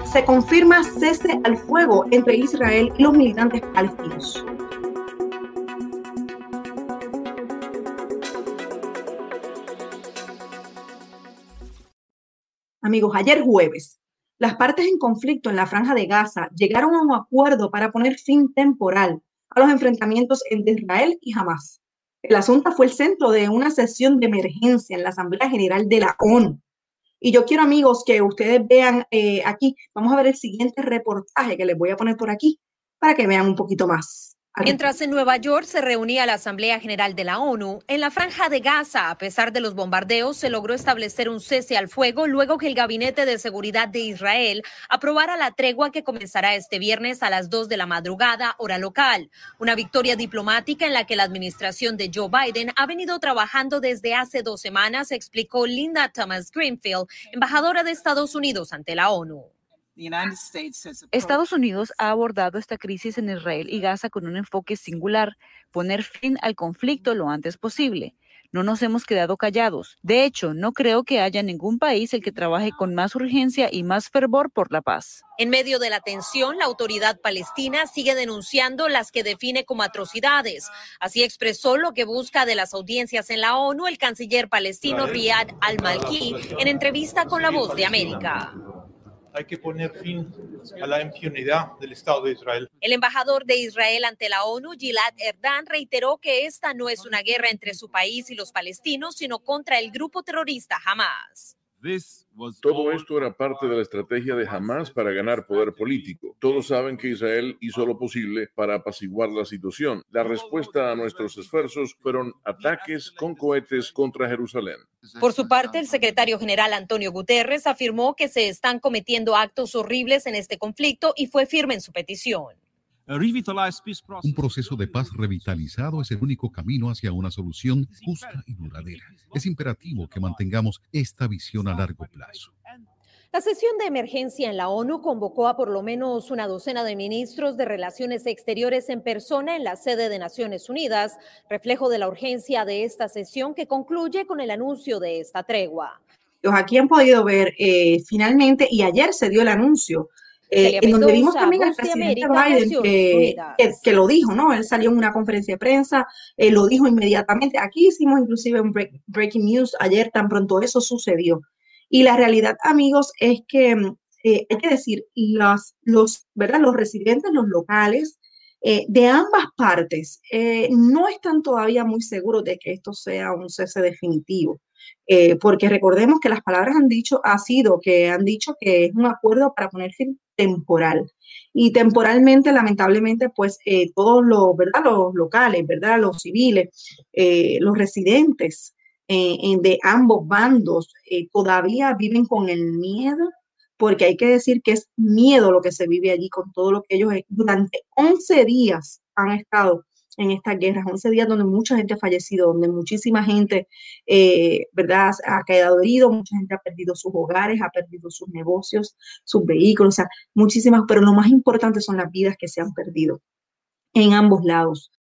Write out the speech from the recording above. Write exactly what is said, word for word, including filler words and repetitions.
Se confirma cese al fuego entre Israel y los militantes palestinos. Amigos, ayer jueves, las partes en conflicto en la Franja de Gaza llegaron a un acuerdo para poner fin temporal a los enfrentamientos entre Israel y Hamás. El asunto fue el centro de una sesión de emergencia en la Asamblea General de la ONU. Y yo quiero, amigos, que ustedes vean eh, aquí, vamos a ver el siguiente reportaje que les voy a poner por aquí para que vean un poquito más. Mientras en Nueva York se reunía la Asamblea General de la ONU, en la Franja de Gaza, a pesar de los bombardeos, se logró establecer un cese al fuego luego que el Gabinete de Seguridad de Israel aprobara la tregua que comenzará este viernes a las dos de la madrugada, hora local. Una victoria diplomática en la que la administración de Joe Biden ha venido trabajando desde hace dos semanas, explicó Linda Thomas Greenfield, embajadora de Estados Unidos ante la ONU. Estados Unidos ha abordado esta crisis en Israel y Gaza con un enfoque singular, poner fin al conflicto lo antes posible. No nos hemos quedado callados. De hecho, no creo que haya ningún país el que trabaje con más urgencia y más fervor por la paz. En medio de la tensión, la autoridad palestina sigue denunciando las que define como atrocidades. Así expresó lo que busca de las audiencias en la ONU el canciller palestino Riyad al-Malki en entrevista con La Voz de América. Hay que poner fin a la impunidad del Estado de Israel. El embajador de Israel ante la ONU, Gilad Erdan, reiteró que esta no es una guerra entre su país y los palestinos, sino contra el grupo terrorista Hamás. Todo esto era parte de la estrategia de Hamás para ganar poder político. Todos saben que Israel hizo lo posible para apaciguar la situación. La respuesta a nuestros esfuerzos fueron ataques con cohetes contra Jerusalén. Por su parte, el secretario general Antonio Guterres afirmó que se están cometiendo actos horribles en este conflicto y fue firme en su petición. Un proceso de paz revitalizado es el único camino hacia una solución justa y duradera. Es imperativo que mantengamos esta visión a largo plazo. La sesión de emergencia en la ONU convocó a por lo menos una docena de ministros de Relaciones Exteriores en persona en la sede de Naciones Unidas, reflejo de la urgencia de esta sesión que concluye con el anuncio de esta tregua. Aquí han podido ver eh, finalmente, y ayer se dio el anuncio, Eh, en donde vimos también al presidente Biden que, que, que lo dijo, ¿no? Él salió en una conferencia de prensa, eh, lo dijo inmediatamente. Aquí hicimos inclusive un break, breaking news ayer, tan pronto eso sucedió. Y la realidad, amigos, es que eh, hay que decir, los, los, ¿verdad? Los residentes, los locales eh, de ambas partes eh, no están todavía muy seguros de que esto sea un cese definitivo. Eh, porque recordemos que las palabras han dicho, ha sido que han dicho que es un acuerdo para poner fin temporal. Y temporalmente, lamentablemente, pues eh, todos los, ¿verdad? Los locales, ¿verdad? Los civiles, eh, los residentes eh, de ambos bandos eh, todavía viven con el miedo, porque hay que decir que es miedo lo que se vive allí con todo lo que ellos durante once días han estado en estas guerras, once días donde mucha gente ha fallecido, donde muchísima gente, eh, ¿verdad?, ha quedado herido, mucha gente ha perdido sus hogares, ha perdido sus negocios, sus vehículos, o sea, muchísimas, pero lo más importante son las vidas que se han perdido en ambos lados.